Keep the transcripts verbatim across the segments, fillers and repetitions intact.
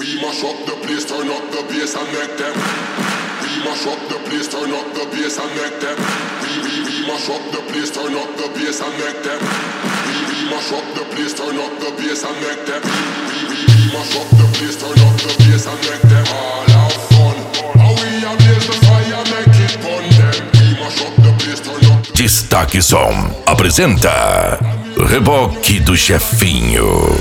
we mash up the place, turn up the bass and make them. We mash up the place, turn up the bass and make them. We we we mash up the place, turn up the bass and make them. We we mash up the place, turn up the bass and make them. We we we mash up the place, turn up the bass and make them all have fun. How we a blaze the fire, make it burn them. We mash up the place, turn up. Destaque Som apresenta Reboque do Chefinho.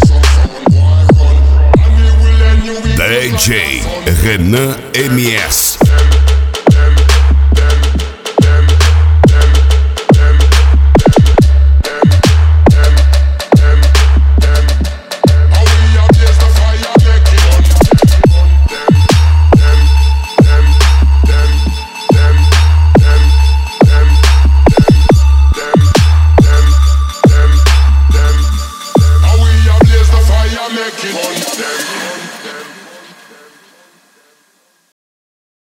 D J Renan M S